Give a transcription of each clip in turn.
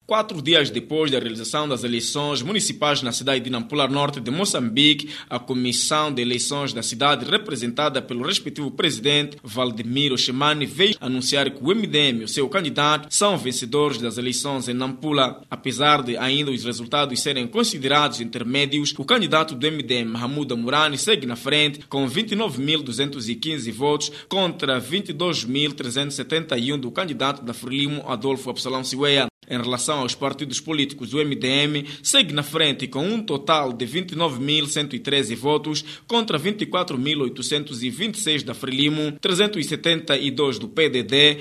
4 dias depois da realização das eleições municipais na cidade de Nampula Norte de Moçambique, a Comissão de Eleições da cidade, representada pelo respectivo presidente Valdemiro Chemani, veio anunciar que o MDM e o seu candidato são vencedores das eleições em Nampula. Apesar de ainda os resultados serem considerados intermédios, o candidato do MDM, Mahamuda Murani, segue na frente com 29.215 votos contra 22.371 do candidato da Frelimo, Adolfo Absalão Siweya. Em relação aos partidos políticos, o MDM segue na frente com um total de 29.113 votos contra 24.826 da Frelimo, 372 do PDD,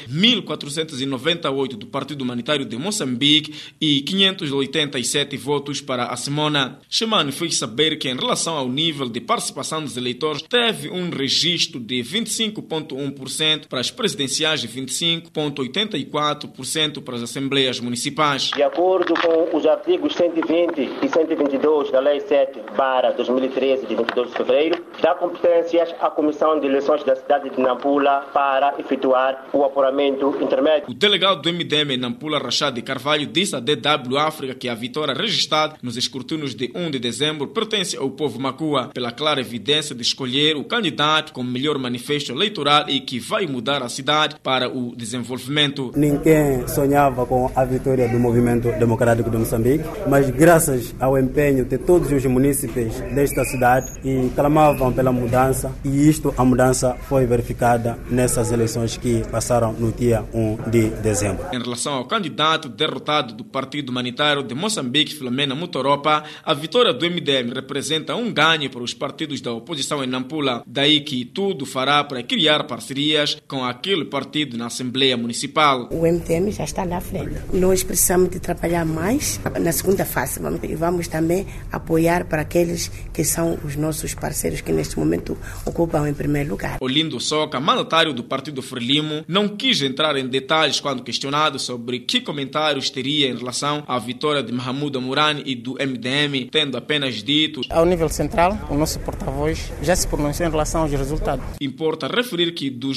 1.498 do Partido Humanitário de Moçambique e 587 votos para a Simona. Chemani fez saber que, em relação ao nível de participação dos eleitores, teve um registro de 25,1% para as presidenciais e 25,84% para as assembleias municipais. De acordo com os artigos 120 e 122 da Lei 7/2013, de 22 de fevereiro, dá competências à Comissão de Eleições da cidade de Nampula para efetuar o apuramento intermédio. O delegado do MDM em Nampula, Rachad Carvalho, disse à DW África que a vitória registrada nos escrutínios de 1 de dezembro pertence ao povo Makua, pela clara evidência de escolher o candidato com melhor manifesto eleitoral e que vai mudar a cidade para o desenvolvimento. Ninguém sonhava com a vitória do Movimento Democrático de Moçambique, mas graças ao empenho de todos os munícipes desta cidade e clamavam pela mudança, e a mudança foi verificada nessas eleições que passaram no dia 1 de dezembro. Em relação ao candidato derrotado do Partido Humanitário de Moçambique, Filomena Mutoropa, a vitória do MDM representa um ganho para os partidos da oposição em Nampula, daí que tudo fará para criar parcerias com aquele partido na Assembleia Municipal. O MDM já está na frente. Nós precisamos de trabalhar mais na segunda fase e vamos também apoiar para aqueles que são os nossos parceiros que neste momento ocupam em primeiro lugar. Olindo Soca, mandatário do Partido Frelimo, não quis entrar em detalhes quando questionado sobre que comentários teria em relação à vitória de Mahamuda Murani e do MDM, tendo apenas dito: ao nível central, o nosso porta-voz já se pronunciou em relação aos resultados. Importa referir que dos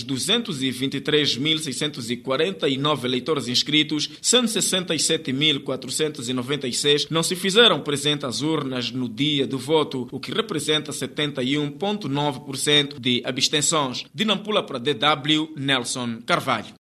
223.649 eleitores inscritos, 167.496 não se fizeram presente às urnas no dia do voto, o que representa 71,9% de abstenções. De Nampula para DW, Nelson Carvalho.